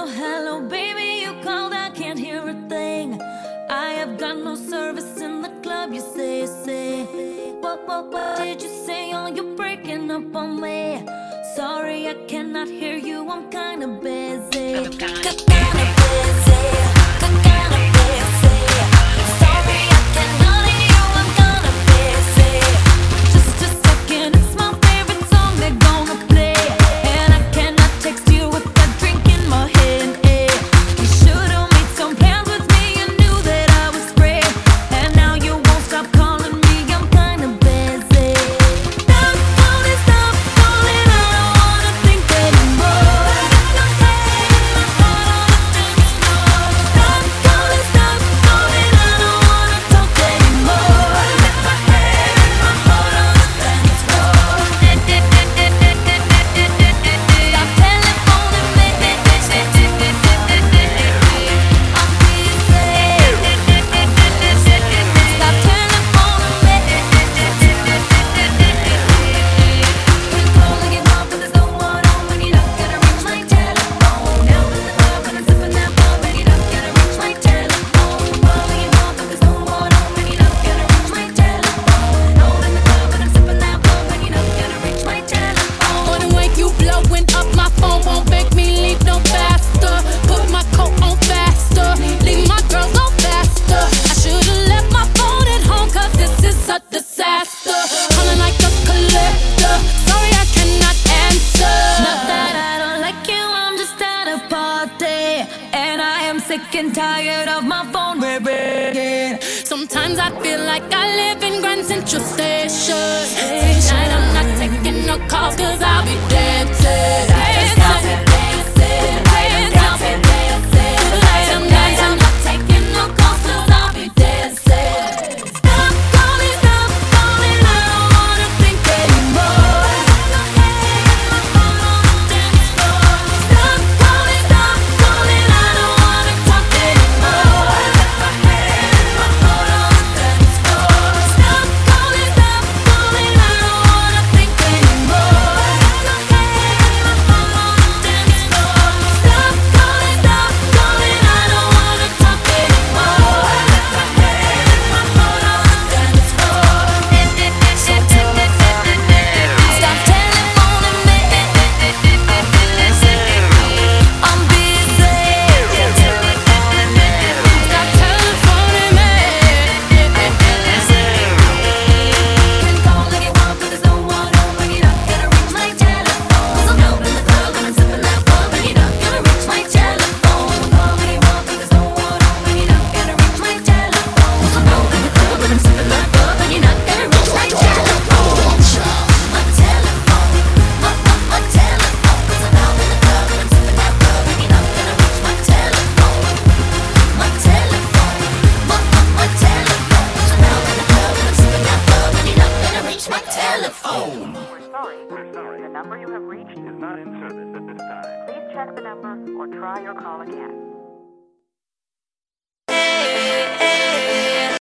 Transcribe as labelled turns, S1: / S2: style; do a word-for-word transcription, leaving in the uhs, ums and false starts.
S1: hello, baby, you called, I can't hear a thing. I have got no service in the club, you say, say. What, what, what did you say? Oh, you're breaking up on me. Sorry, I cannot hear you, I'm kinda busy. I'm kinda busy. Kinda busy. Sorry, I cannot hear you, I'm kinda busy. Just a second, it's my favorite song they're gonna play, and I cannot text you with that drink in my hand. Eh. You should've made some plans with me, you knew that I was free, and now you won't stop calling me, I'm kinda busy. Stop calling, stop calling, I don't wanna think anymore. Stop calling, stop calling, I don't wanna talk anymore. Let my head and my heart on the dance floor. Stop telephoning me. I'm busy. Stop telephoning me. Been calling you up, but there's no one on when you're not gonna reach my telephone. Now I'm in the club and I'm sipping that bub, and you're not gonna reach my telephone. Calling you up, but there's no one on when you're not gonna reach my telephone. Now I'm in the club and I'm sipping that bub, and you're not gonna reach my telephone.
S2: On the way you blowing up, my phone won't make me leave no faster. Put my coat on faster, leave my girls on faster. I should've left my phone at home, cause this is a disaster. Calling like a collector, sorry I cannot answer.
S1: Not that I don't like you, I'm just at a party, and I am sick and tired of my phone ringing.
S2: Sometimes I feel like I live in Grand Central Station. Tonight I'm not taking no calls, cause I'll be dancing. Dancing, dancing, dancing. Tonight I'm not, I'm not taking no calls, cause I'll be dancing.
S1: Stop calling, stop calling, I don't wanna think anymore. Let my head and my heart on the dance floor. Stop calling, stop calling, I don't wanna talk anymore. Let my head and my heart on the dance floor. Stop calling, stop calling, I don't wanna think anymore. Let my head and my heart on the dance floor. Stop calling, stop calling, I don't wanna talk anymore. Let my head and my heart on the dance floor. Stop telephoning me. I'm busy.
S2: Stop telephoning me.
S1: Been calling you up, but there's no one home, and you're not gonna reach my telephone. I'm out in the club and I'm sipping that bub, and you're not gonna reach my telephone. Calling you up, but there's no one home, and you're not gonna reach my telephone. I'm out in the club and I'm sipping that bub, and you're not gonna reach my telephone. My telephone, my, my, my telephone. 'Cause I'm out in the club and I'm sipping that bub, and you're not gonna reach my telephone. My telephone, my, my, my telephone. 'Cause I'm out in the club and I'm sipping that bub, and you're not gonna reach my telephone.
S3: We're sorry. We're sorry. The number you have reached is not in service at this time. Please check the number or try your call again.